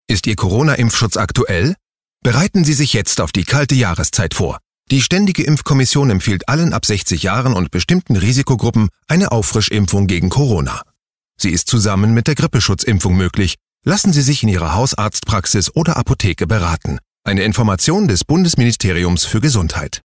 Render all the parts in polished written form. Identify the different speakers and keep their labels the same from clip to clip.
Speaker 1: Ist Ihr Corona-Impfschutz aktuell? Bereiten Sie sich jetzt auf die kalte Jahreszeit vor. Die Ständige Impfkommission empfiehlt allen ab 60 Jahren und bestimmten Risikogruppen eine Auffrischimpfung gegen Corona. Sie ist zusammen mit der Grippeschutzimpfung möglich. Lassen Sie sich in Ihrer Hausarztpraxis oder Apotheke beraten. Eine Information des Bundesministeriums für Gesundheit.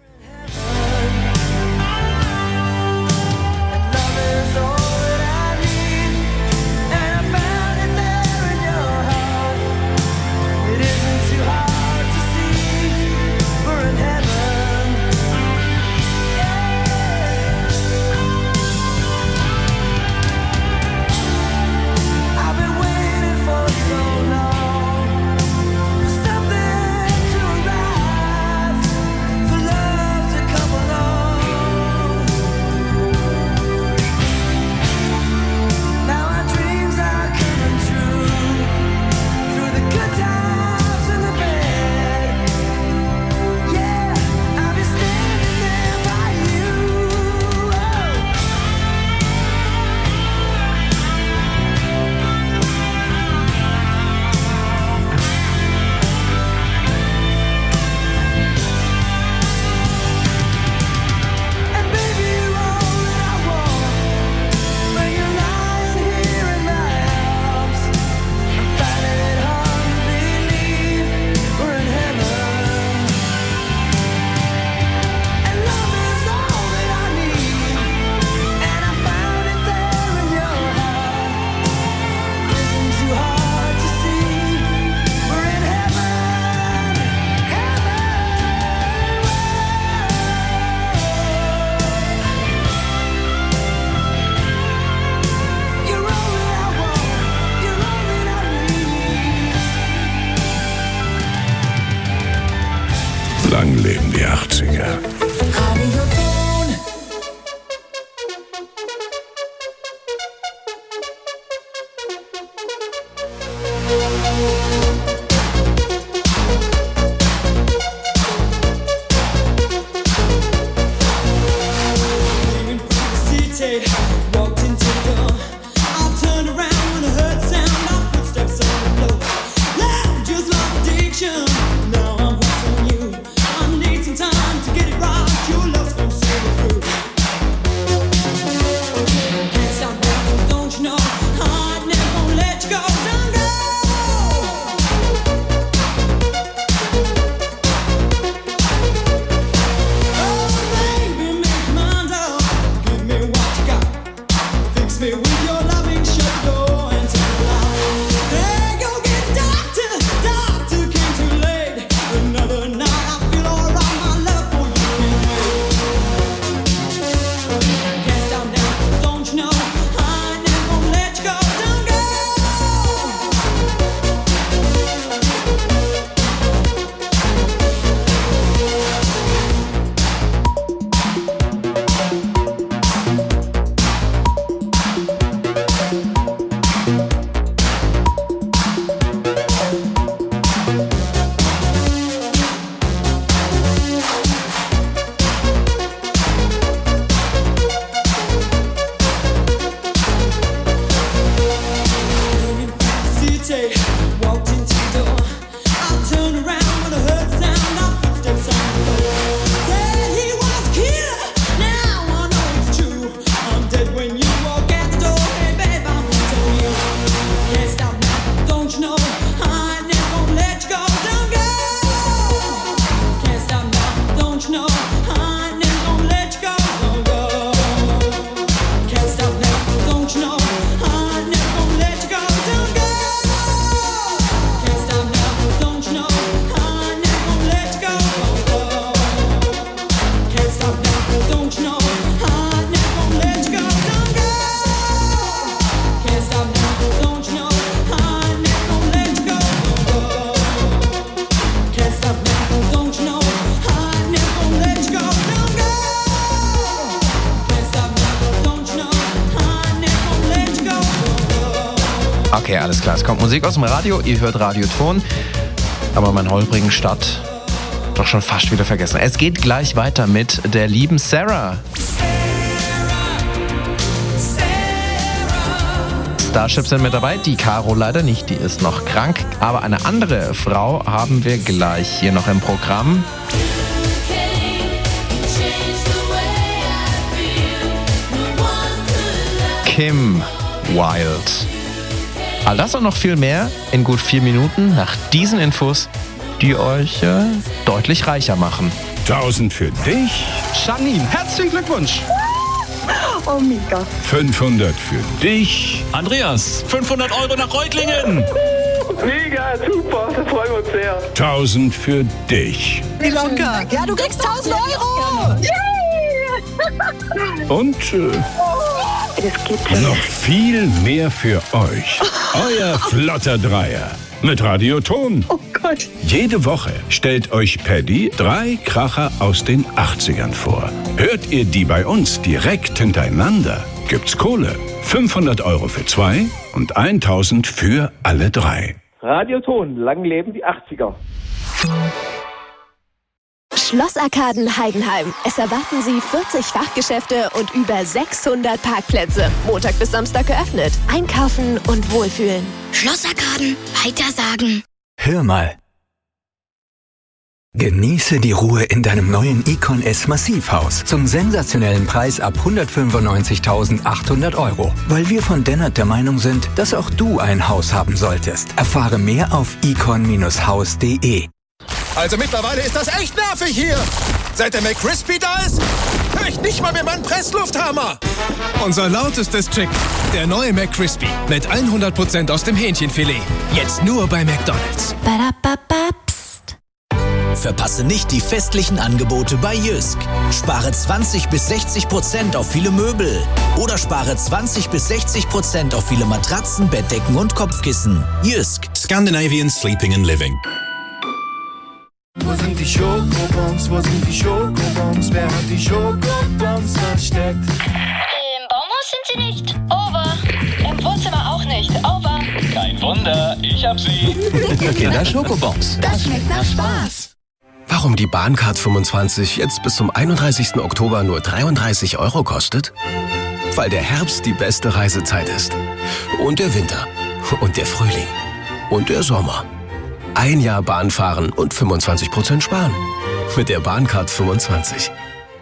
Speaker 2: Lang leben die 80er.
Speaker 3: Okay, alles klar. Es kommt Musik aus dem Radio, ihr hört Radioton. Aber meinen holprigen Start doch schon fast wieder vergessen. Es geht gleich weiter mit der lieben Sarah. Starship sind mit dabei, die Caro leider nicht, die ist noch krank. Aber eine andere Frau haben wir gleich hier noch im Programm. Kim Wilde. All das und noch viel mehr in gut 4 Minuten nach diesen Infos, die euch deutlich reicher machen.
Speaker 2: 1000 für dich.
Speaker 4: Janine, herzlichen Glückwunsch.
Speaker 5: Oh, mega.
Speaker 2: 500 für dich.
Speaker 4: Andreas, 500 € nach Reutlingen.
Speaker 5: Mega, super, das freuen wir uns sehr.
Speaker 2: 1000 für dich.
Speaker 6: Ilonka. Ja, du kriegst 1000 €.
Speaker 2: Und
Speaker 5: Das gibt's
Speaker 2: noch viel mehr für euch. Euer flotter Dreier mit Radioton.
Speaker 5: Oh Gott.
Speaker 2: Jede Woche stellt euch Paddy 3 Kracher aus den 80ern vor. Hört ihr die bei uns direkt hintereinander, gibt's Kohle. 500 € für 2 und 1000 für alle 3.
Speaker 5: Radioton, lang leben die 80er.
Speaker 7: Schlossarkaden Heidenheim. Es erwarten Sie 40 Fachgeschäfte und über 600 Parkplätze. Montag bis Samstag geöffnet. Einkaufen und wohlfühlen.
Speaker 8: Schlossarkaden, weitersagen.
Speaker 9: Hör mal. Genieße die Ruhe in deinem neuen Icon S Massivhaus zum sensationellen Preis ab 195.800 €. Weil wir von Dennert der Meinung sind, dass auch du ein Haus haben solltest. Erfahre mehr auf icon-haus.de.
Speaker 10: Also mittlerweile ist das echt nervig hier. Seit der McCrispy da ist, höre ich nicht mal mehr meinen Presslufthammer. Unser lautestes Chick, der neue McCrispy mit 100% aus dem Hähnchenfilet. Jetzt nur bei McDonald's.
Speaker 7: Psst.
Speaker 11: Verpasse nicht die festlichen Angebote bei Jysk. Spare 20-60% auf viele Möbel. Oder spare 20-60% auf viele Matratzen, Bettdecken und Kopfkissen. Jysk.
Speaker 10: Scandinavian Sleeping and Living.
Speaker 12: Wo sind die Schokobons? Wo sind die Schokobons? Wer hat die Schokobons versteckt?
Speaker 8: Im Baumhaus sind sie nicht. Over. Im Wohnzimmer auch nicht. Over.
Speaker 4: Kein Wunder, ich hab sie.
Speaker 11: Kinder Schokobons.
Speaker 7: Das schmeckt nach Spaß.
Speaker 13: Warum die Bahncard 25 jetzt bis zum 31. Oktober nur 33 € kostet? Weil der Herbst die beste Reisezeit ist. Und der Winter. Und der Frühling. Und der Sommer. 1 Jahr Bahn fahren und 25% sparen. Mit der Bahncard 25.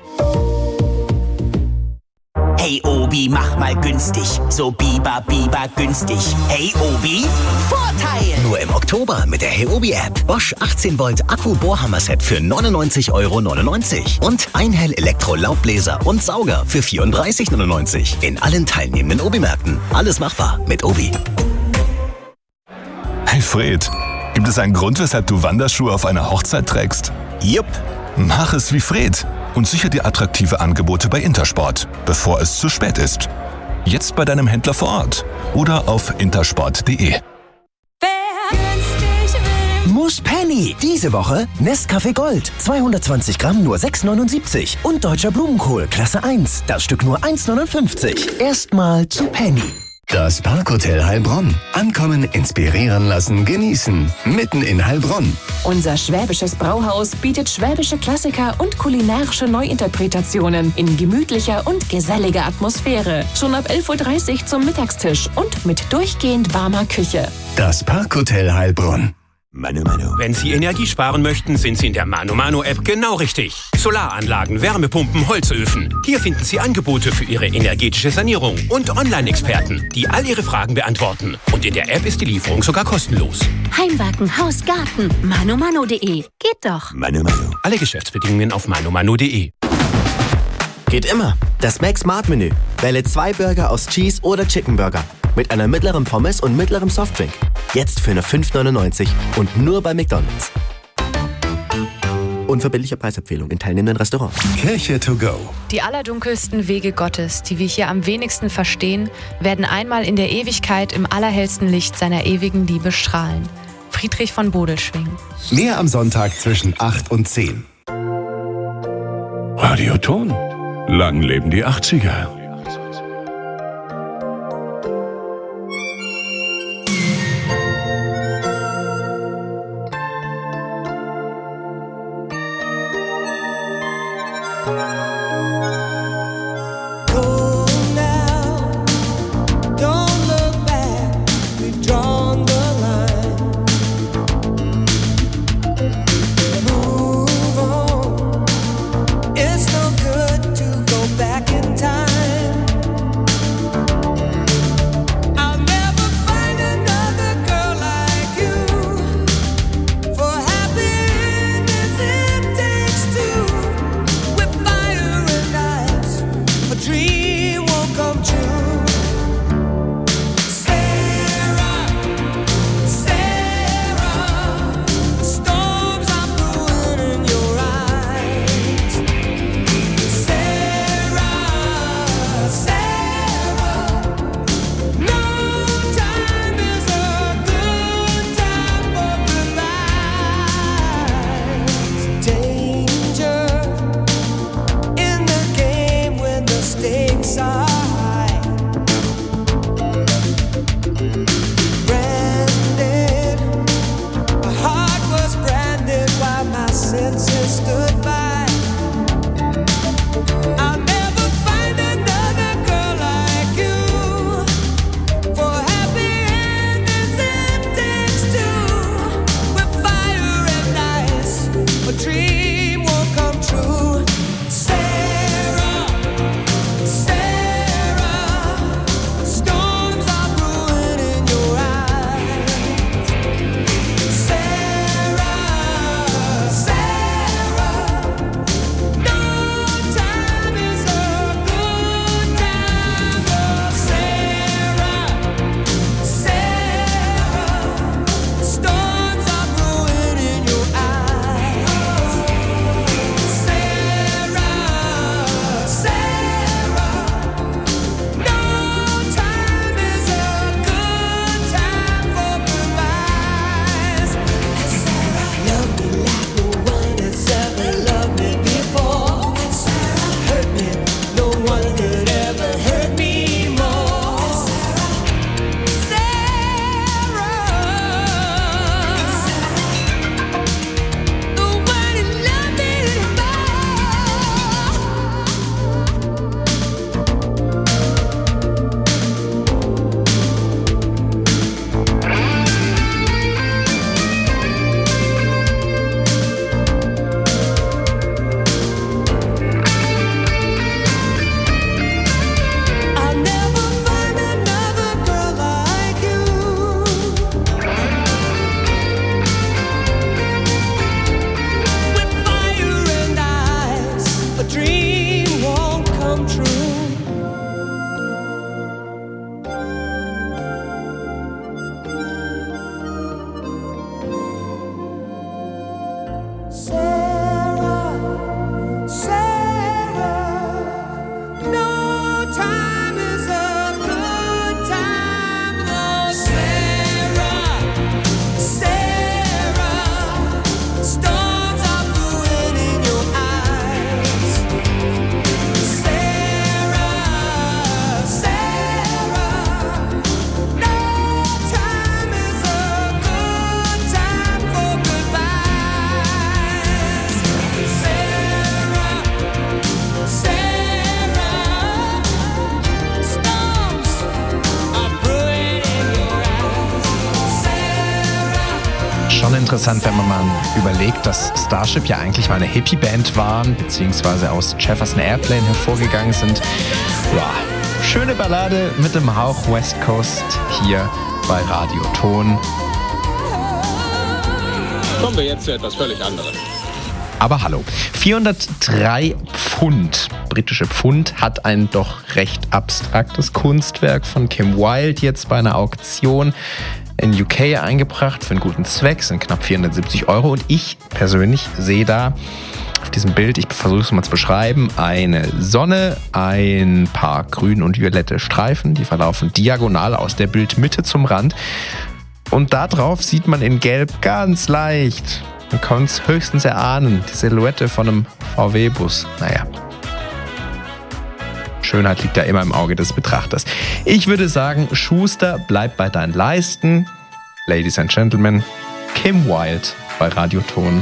Speaker 11: Hey Obi, mach mal günstig. So Biber günstig. Hey Obi, Vorteil!
Speaker 14: Nur im Oktober mit der Hey Obi App. Bosch 18 Volt Akku-Bohrhammer-Set für 99,99 € und Einhell Elektro-Laubbläser und Sauger für 34,99 € in allen teilnehmenden Obi-Märkten. Alles machbar mit Obi.
Speaker 15: Hey Fred, gibt es einen Grund, weshalb du Wanderschuhe auf einer Hochzeit trägst?
Speaker 14: Jupp.
Speaker 15: Mach es wie Fred und sichere dir attraktive Angebote bei Intersport, bevor es zu spät ist. Jetzt bei deinem Händler vor Ort oder auf intersport.de.
Speaker 14: Muss Penny. Diese Woche Nescafé Gold. 220 Gramm nur 6,79 € und Deutscher Blumenkohl Klasse 1. Das Stück nur 1,59 €. Erstmal zu Penny.
Speaker 16: Das Parkhotel Heilbronn. Ankommen, inspirieren lassen, genießen. Mitten in Heilbronn.
Speaker 17: Unser schwäbisches Brauhaus bietet schwäbische Klassiker und kulinarische Neuinterpretationen in gemütlicher und geselliger Atmosphäre. Schon ab 11:30 Uhr zum Mittagstisch und mit durchgehend warmer Küche.
Speaker 16: Das Parkhotel Heilbronn.
Speaker 18: Manu. Wenn Sie Energie sparen möchten, sind Sie in der Manu-App genau richtig. Solaranlagen, Wärmepumpen, Holzöfen. Hier finden Sie Angebote für Ihre energetische Sanierung und Online-Experten, die all Ihre Fragen beantworten. Und in der App ist die Lieferung sogar kostenlos.
Speaker 7: Heimwerken, Haus, Garten. Manu.de. Geht doch.
Speaker 18: Manu. Alle Geschäftsbedingungen auf manu.de.
Speaker 19: Geht immer. Das Mac Smart Menü. Wähle 2 Burger aus Cheese oder Chicken Burger. Mit einer mittleren Pommes und mittlerem Softdrink. Jetzt für nur 5,99 € und nur bei McDonald's. Unverbindliche Preisempfehlung in teilnehmenden Restaurants.
Speaker 16: Kirche to go.
Speaker 20: Die allerdunkelsten Wege Gottes, die wir hier am wenigsten verstehen, werden einmal in der Ewigkeit im allerhellsten Licht seiner ewigen Liebe strahlen. Friedrich von Bodelschwingh.
Speaker 16: Mehr am Sonntag zwischen 8 und 10.
Speaker 2: Radioton. Lang leben die 80er.
Speaker 12: Don't look back.
Speaker 3: Schon interessant, wenn man mal überlegt, dass Starship ja eigentlich mal eine Hippie-Band waren, beziehungsweise aus Jefferson Airplane hervorgegangen sind. Ja, schöne Ballade mit dem Hauch West Coast hier bei Radio Ton.
Speaker 4: Kommen wir jetzt zu etwas völlig anderem.
Speaker 3: Aber hallo, 403 Pfund, britische Pfund, hat ein doch recht abstraktes Kunstwerk von Kim Wilde jetzt bei einer Auktion in UK eingebracht für einen guten Zweck, sind knapp 470 €. Und ich persönlich sehe da auf diesem Bild, ich versuche es mal zu beschreiben, eine Sonne, ein paar grün und violette Streifen, die verlaufen diagonal aus der Bildmitte zum Rand. Und da drauf sieht man in Gelb ganz leicht, man kann es höchstens erahnen, die Silhouette von einem VW-Bus. Naja, Schönheit liegt ja immer im Auge des Betrachters. Ich würde sagen, Schuster, bleib bei deinen Leisten. Ladies and Gentlemen, Kim Wilde bei Radio Ton.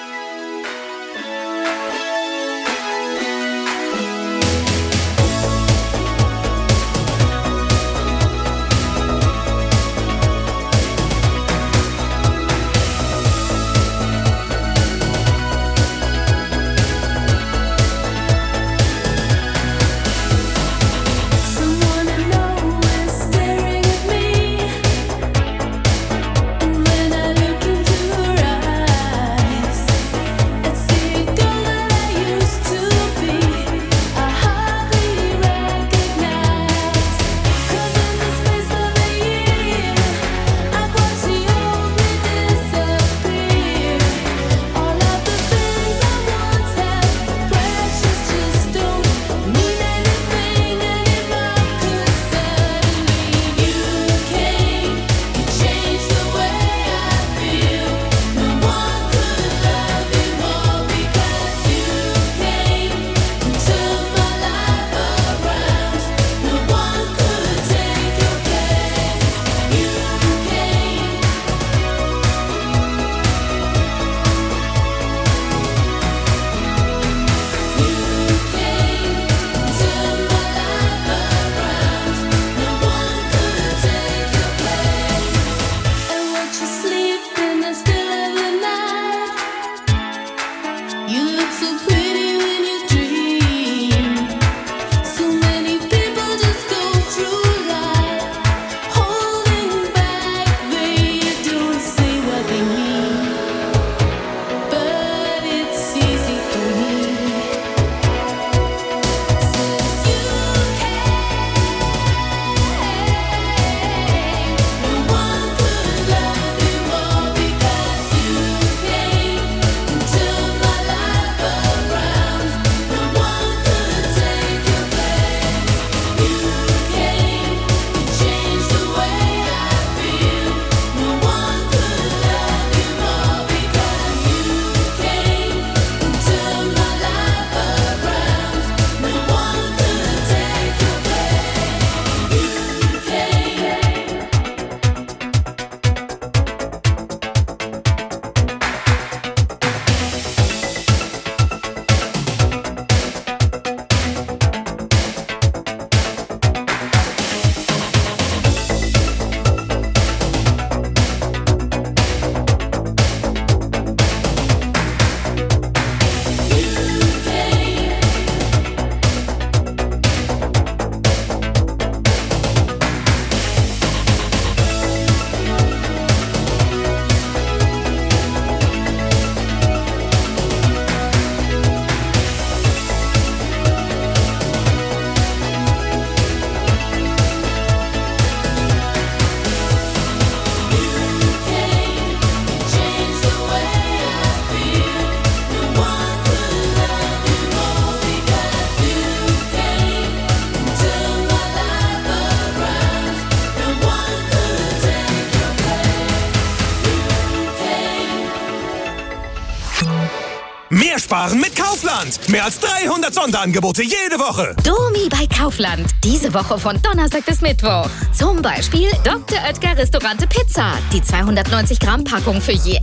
Speaker 10: Mehr sparen mit Kaufland. Mehr als 300 Sonderangebote jede Woche.
Speaker 21: Domi bei Kaufland. Diese Woche von Donnerstag bis Mittwoch. Zum Beispiel Dr. Oetker Restaurante Pizza. Die 290 Gramm Packung für je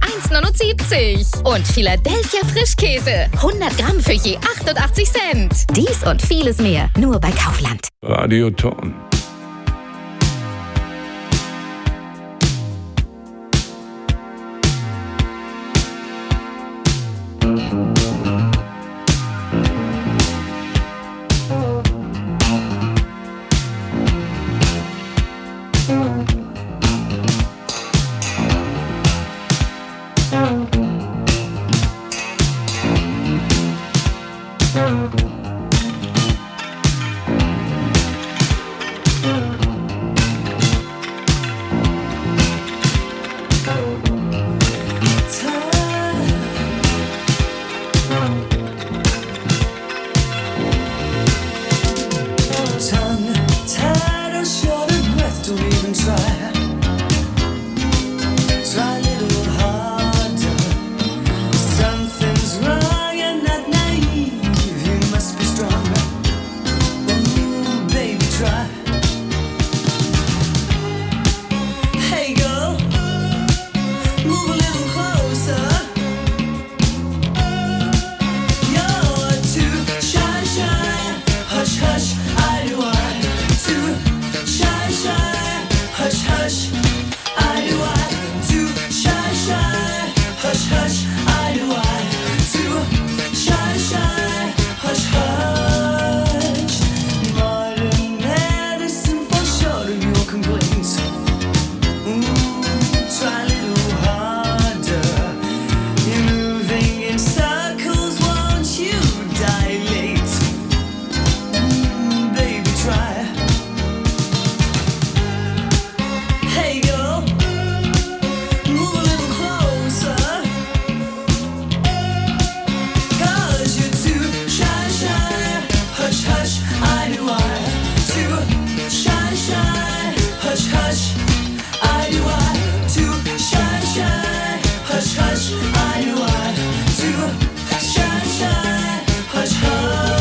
Speaker 21: 1,79. Und Philadelphia Frischkäse. 100 Gramm für je 88 Cent. Dies und vieles mehr. Nur bei Kaufland.
Speaker 2: Radio Ton.
Speaker 12: hush, hush, eye to eye, to shine, shine, hush, hush.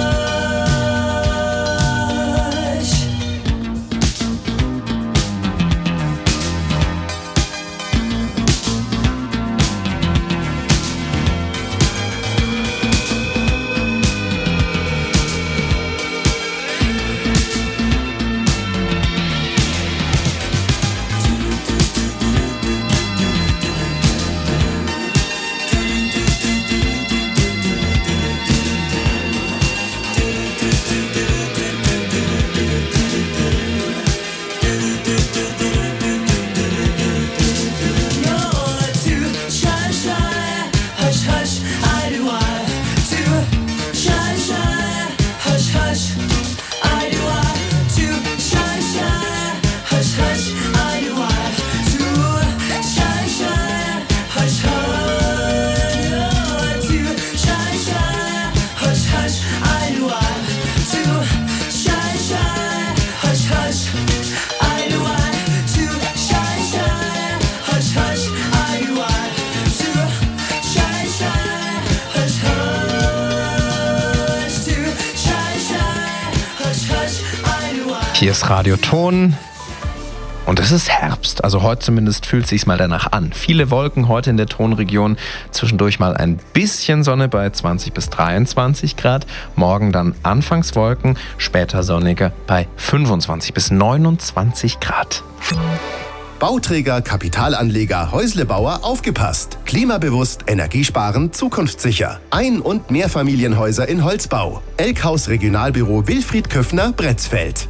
Speaker 3: Hier ist Radio Ton und es ist Herbst, also heute zumindest fühlt es sich mal danach an. Viele Wolken heute in der Tonregion, zwischendurch mal ein bisschen Sonne bei 20 bis 23 Grad, morgen dann anfangs Wolken, später sonniger bei 25 bis 29 Grad.
Speaker 16: Bauträger, Kapitalanleger, Häuslebauer, aufgepasst! Klimabewusst, energiesparend, zukunftssicher. Ein- und Mehrfamilienhäuser in Holzbau. Elkhaus Regionalbüro Wilfried Köffner, Bretzfeld.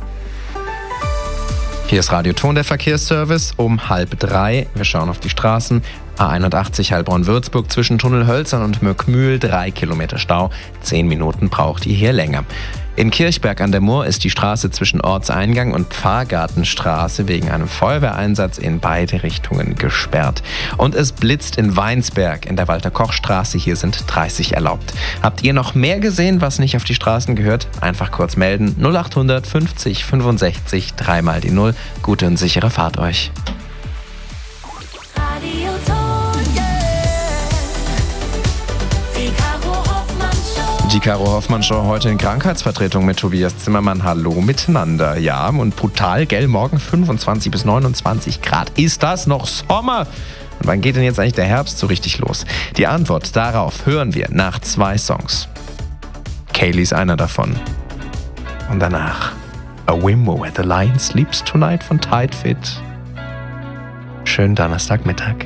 Speaker 3: Hier ist Radio Ton, der Verkehrsservice, um 2:30. Wir schauen auf die Straßen. A81 Heilbronn-Würzburg zwischen Tunnel Hölzern und Möckmühl, 3 Kilometer Stau. 10 Minuten braucht ihr hier länger. In Kirchberg an der Mur ist die Straße zwischen Ortseingang und Pfarrgartenstraße wegen einem Feuerwehreinsatz in beide Richtungen gesperrt. Und es blitzt in Weinsberg in der Walter-Koch-Straße. Hier sind 30 erlaubt. Habt ihr noch mehr gesehen, was nicht auf die Straßen gehört? Einfach kurz melden. 0800 50 65 3 mal die 0. Gute und sichere Fahrt euch. Die Caro Hoffmann Show heute in Krankheitsvertretung mit Tobias Zimmermann. Hallo miteinander. Ja, und brutal, gell? Morgen 25 bis 29 Grad. Ist das noch Sommer? Und wann geht denn jetzt eigentlich der Herbst so richtig los? Die Antwort darauf hören wir nach 2 Songs. Kaylee ist einer davon. Und danach A Wimmo Where the Lion Sleeps Tonight von Tight Fit. Schönen Donnerstagmittag.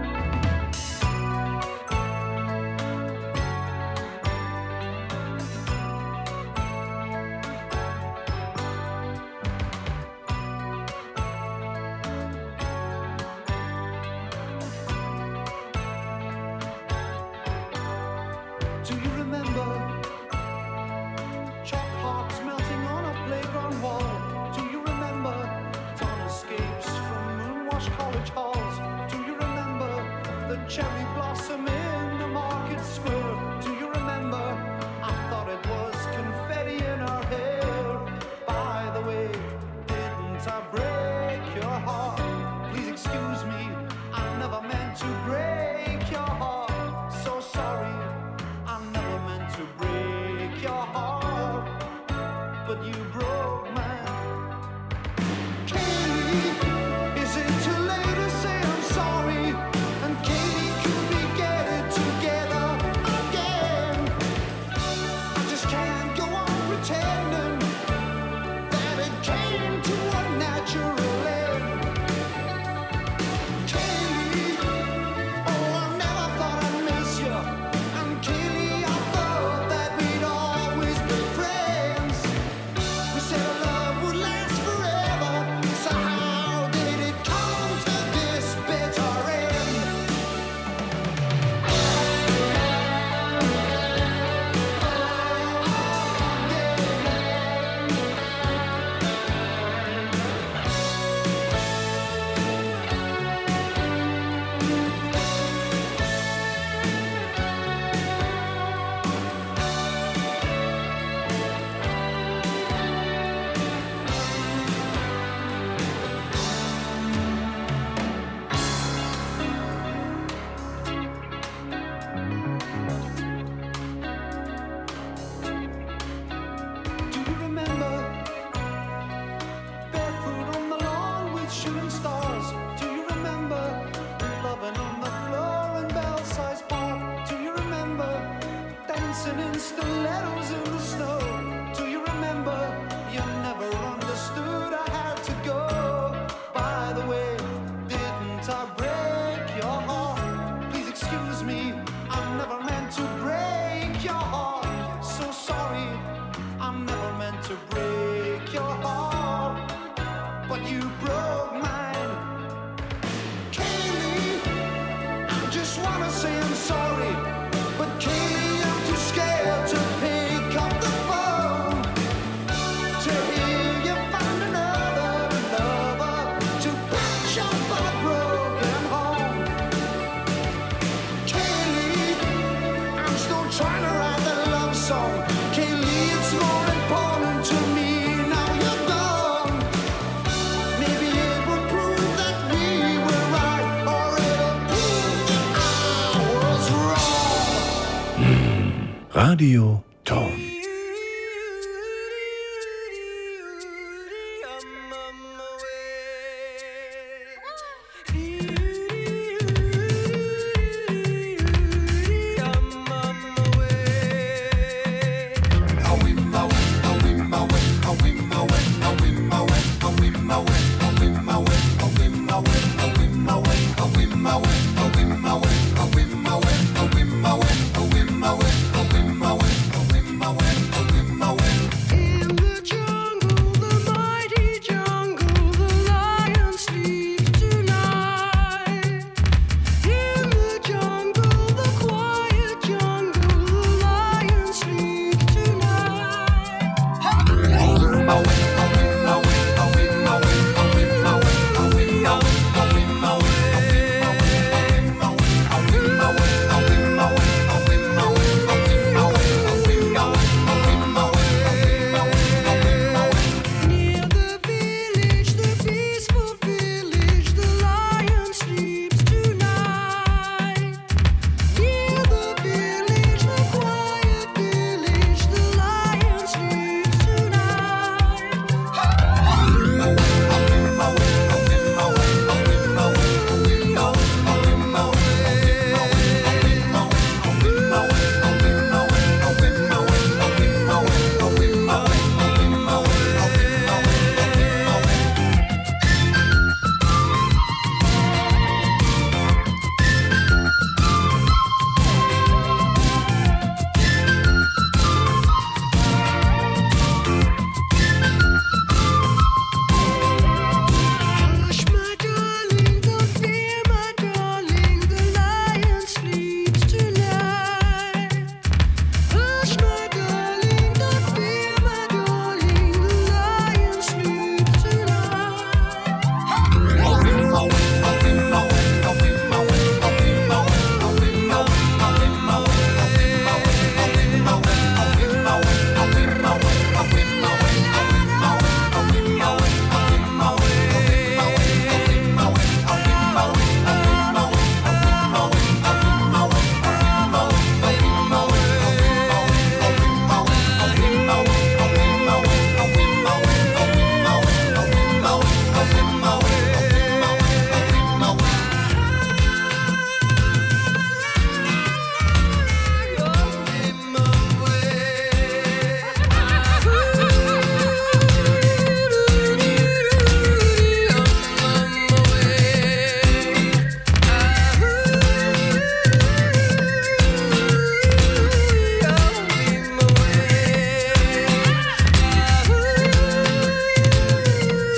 Speaker 12: Do you remember chalk hearts melting on a playground wall? Do you remember dawn escapes from moon-washed college halls? Do you remember the cherry blossom in the market square? Do you remember? I thought it was confetti in our hair. By the way, didn't I break your heart? Please excuse me, I never meant to break your heart. So sorry. I never meant to break your heart, but you broke mine. Katie, is it too late to say I'm sorry? And Katie, could we get it together? dancing in stilettos in the snow. Do you remember? You never understood. I had to go. By the way, didn't I break your heart? Please excuse me, I never meant to break your heart. So sorry, I never meant to break your heart, but you broke mine. Kaylee, I just wanna say I'm sorry, but Kaylee, I'm too scared to pick up the phone to hear you find another lover to patch up our broken home. Kaylee, I'm still trying to write the love song. Kaylee, it's more important to me now you're gone. Maybe it will prove that we were right, or it'll prove that I was wrong.
Speaker 2: Radio Tom.